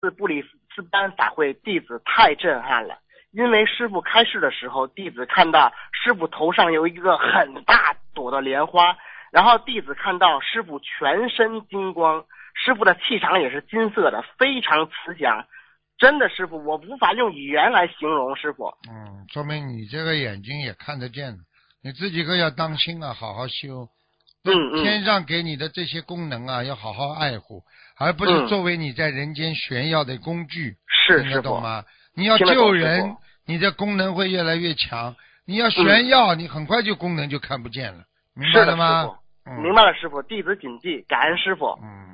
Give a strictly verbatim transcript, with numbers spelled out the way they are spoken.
次布里斯班法会，弟子太震撼了。因为师父开示的时候，弟子看到师父头上有一个很大朵的莲花，然后弟子看到师父全身金光，师父的气场也是金色的，非常慈祥。真的，师父，我无法用语言来形容，师父。 嗯，说明你这个眼睛也看得见，你自己可要当心啊，好好修。 嗯嗯。 天上给你的这些功能啊，要好好爱护，而不是作为你在人间炫耀的工具。 是， 听得懂吗？你要救人，你的功能会越来越强；你要炫耀，嗯、你很快就功能就看不见了。明白了吗？ 是的，师父。嗯、明白了，师父。弟子谨记，感恩师父。 嗯。